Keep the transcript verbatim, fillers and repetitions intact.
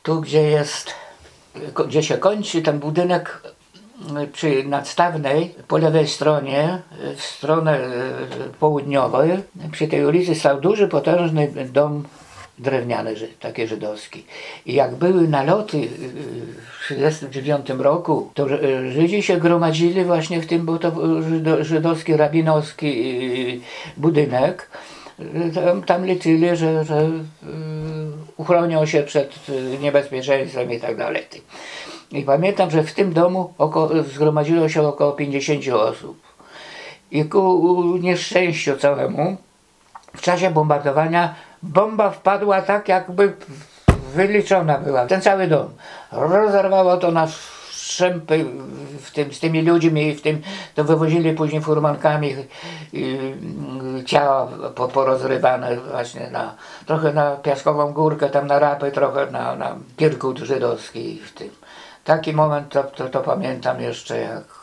Tu, gdzie jest, gdzie się kończy ten budynek przy Nadstawnej, po lewej stronie, w stronę południową, przy tej ulicy stał duży, potężny dom drewniany, taki żydowski. I jak były naloty w tysiąc dziewięćset trzydziestym dziewiątym roku, to Żydzi się gromadzili właśnie w tym, bo to żydowski, rabinowski budynek. Tam, tam liczyli, że, że uchronią się przed niebezpieczeństwem i tak dalej. I pamiętam, że w tym domu około, zgromadziło się około pięćdziesięciu osób. I ku nieszczęściu całemu, w czasie bombardowania bomba wpadła tak, jakby wyliczona była. Ten cały dom. Rozerwało to na strzępy w tym, z tymi ludźmi, w tym, to wywozili później furmankami y, ciała po, porozrywane właśnie na, trochę na Piaskową Górkę, tam na Rapy, trochę na, na Kirkut żydowski w tym. Taki moment to, to, to pamiętam jeszcze, jak